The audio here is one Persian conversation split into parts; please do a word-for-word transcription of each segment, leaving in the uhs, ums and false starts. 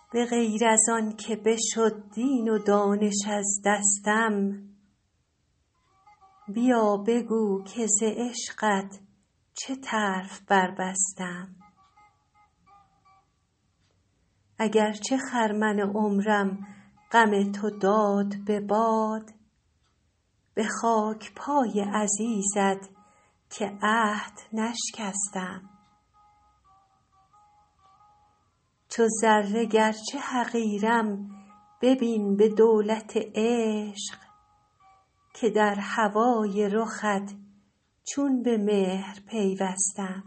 به غیر از آن که بشد دین و دانش از دستم، بیا بگو که ز عشقت چه طرف بربستم. اگر چه خرمن عمرم غم تو داد به باد، به خاک پای عزیزت که عهد نشکستم. چو ذره گرچه حقیرم ببین به دولت عشق، که در هوای رخت چون به مهر پیوستم.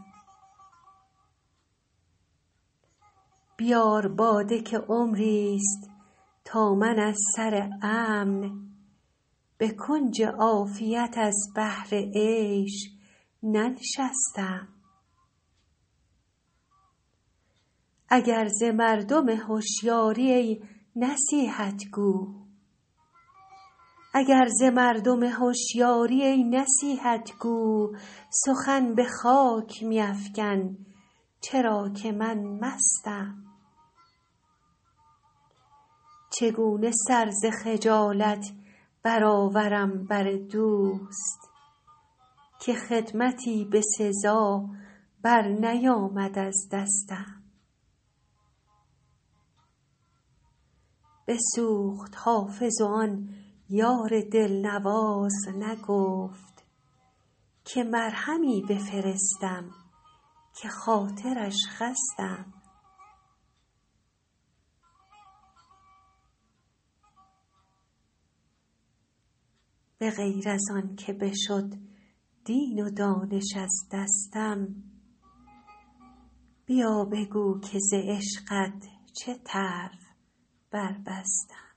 بیار باده که عمریست تا من از سر امن، به کنج عافیت از بهر عیش ننشستم. اگر ز مردم هشیاری ای نصیحت گو، اگر ز مردم هشیاری ای نصیحت گو، سخن به خاک می افکن چرا که من مستم. چگونه سر ز خجالت برآورم بر دوست، که خدمتی به سزا بر نیامد از دستم. بسوخت حافظ و آن یار دلنواز نگفت، که مرهمی بفرستم که خاطرش خستم. به غیر از آن که بشد دین و دانش از دستم، بیا بگو که ز عشقت چه طرف بربستم.